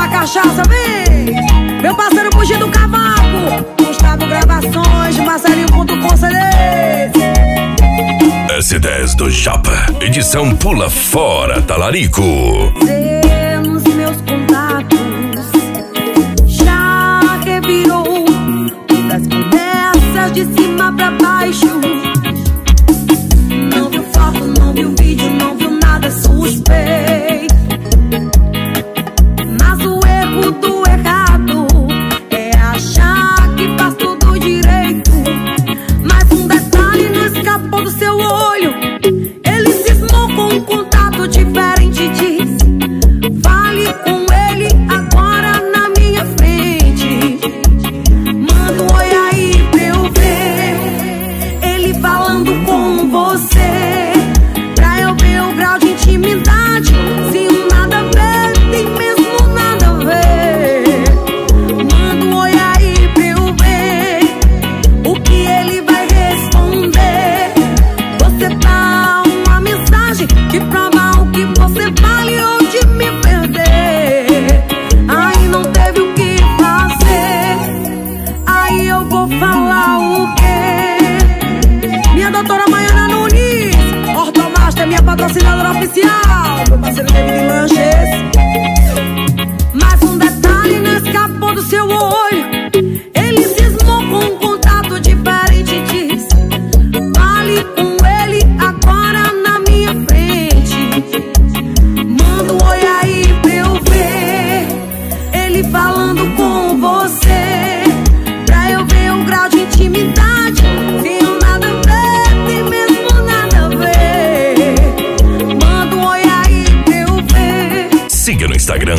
cachaça, vem! Meu parceiro Fugindo do Cavaco, Gustavo Gravações, Marcelinho.com CDs. S10 do Japa, edição Pula Fora Talarico. Nos meus contatos já revirou das conversas de cima pra baixo. Não viu foto, não viu vídeo, não viu nada suspeito. Mas o erro do errado é achar que faz tudo direito. Mas um detalhe não escapou do seu olho. Ele cismou com um contato diferente e diz: fale com ele agora na minha frente. Manda um oi aí pra eu ver ele falando com você, pra eu ver o grau de intimidade. Se um nada a ver, tem mesmo nada a ver. Manda um oi aí pra eu ver o que ele vai responder. Você dá uma mensagem que prova o que você vale ou de me perder. Aí não teve o que fazer. Aí eu vou falar o quê? Minha doutora Maiana Nunes, Ortomaster, minha patrocinadora oficial. Meu parceiro David Lanches. Mas um detalhe não escapou do seu olho. Ele cismou com um contato diferente e diz: fale com ele agora na minha frente. Manda um oi aí pra eu ver ele falando com você, pra eu ver o grau de intimidade. Tenho nada a ver, tem mesmo nada a ver. Manda um oi aí pra eu ver. Siga no Instagram,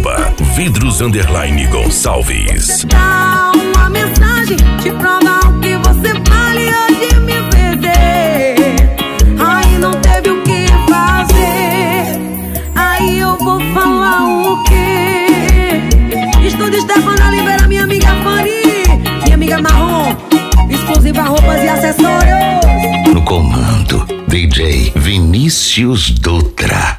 @vidros_Gonçalves. Dá uma mensagem de prova o que você vale ou de me perder. Aí não teve o que fazer. Aí eu vou falar o quê? Estúdio Stefano Oliveira, minha amiga Fanny, minha amiga Marrom, exclusiva roupas e acessórios. No comando, DJ Vinícius Dutra.